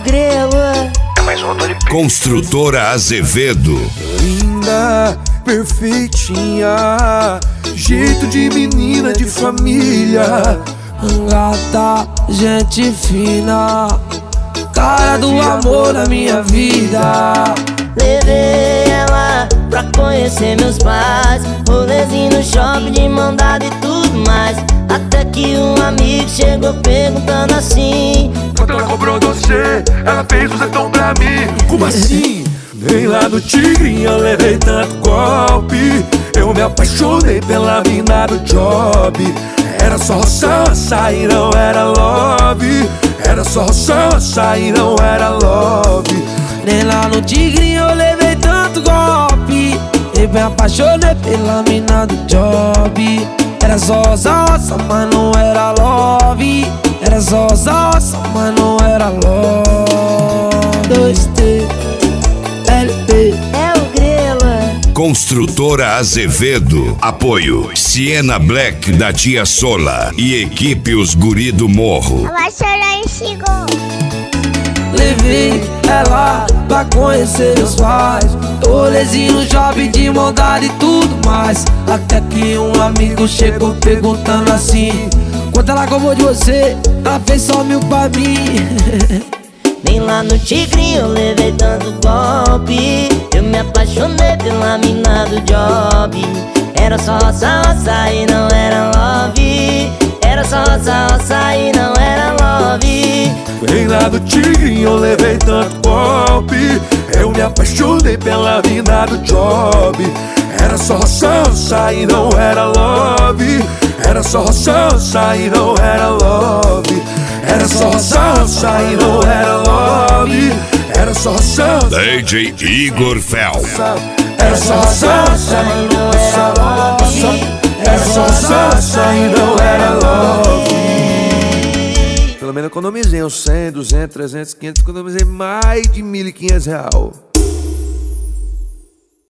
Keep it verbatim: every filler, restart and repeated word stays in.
grelo. É mais um Tony P. Construtora Azevedo. Linda, perfeitinha, jeito de menina de família. Gata, gente fina, cara do amor da minha vida. Levei ela pra conhecer meus pais, rolezinho no shopping de mão dada e tudo mais. Até que um amigo chegou perguntando assim: quanto ela cobrou você? Ela fez o zetão pra mim. Como assim? Nem lá no Tigrinho eu levei tanto golpe. Eu me apaixonei pela mina do job. Era só roça e não era love. Era só roça e não era love. Nem lá no Tigrinho eu levei tanto golpe. Eu me apaixonei pela mina do job. Era só roça, roça, mas não era love. Era só roça, roça, mas não era love. dois T L P é o grelo. Construtora Azevedo. Apoio Siena Black da Tia Sola e equipe Os Guri do Morro. Vai chorar em Chico. Levei ela pra conhecer meus pais, rolezinho no shopping de mão dada e tudo mais. Até que um amigo chegou perguntando assim: quanto ela cobrou de você? Ela fez só mil pra mim. Nem lá no Tigrinho eu levei tanto golpe. Eu me apaixonei pela mina do job. Era só roça, roça e não era love. Era só roça, roça e não era love. Nem lá do Tigrinho eu levei tanto golpe. Eu me apaixonei pela mina do job. Era só roça e não era love. Era só roça e não era love. Era só roça e não era love. Era só roça. D J Igor Fel. Era só roça e não era love. Era só roça e não era love. Pelo menos economizei uns cem, duzentos, trezentos, quinhentos. Economizei mais de mil e quinhentos real.